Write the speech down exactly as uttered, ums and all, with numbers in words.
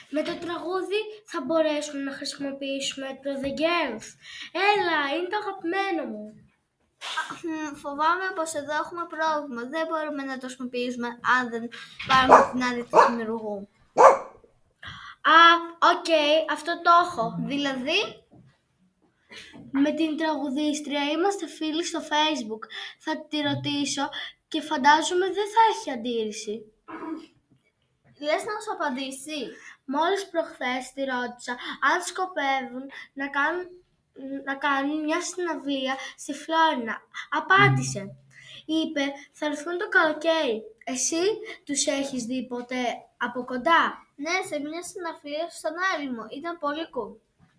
Με το τραγούδι θα μπορέσουμε να χρησιμοποιήσουμε το The Girls. Έλα, είναι το αγαπημένο μου. Μ, φοβάμαι πως εδώ έχουμε πρόβλημα. Δεν μπορούμε να το χρησιμοποιήσουμε αν δεν πάρουμε την άδεια του δημιουργού. Α, οκ, okay, αυτό το έχω. Δηλαδή, με την τραγουδίστρια είμαστε φίλοι στο Facebook. Θα τη ρωτήσω και φαντάζομαι δεν θα έχει αντίρρηση. Λες να σου απαντήσει? Μόλις προχθές τη ρώτησα αν σκοπεύουν να κάνουν, να κάνουν μια συναυλία στη Φλόρινα. Απάντησε. Είπε θα έρθουν το καλοκαίρι. Εσύ τους έχεις δει ποτέ από κοντά? Ναι, σε μια συναυλία στον Έρημο. Ήταν πολύ cool.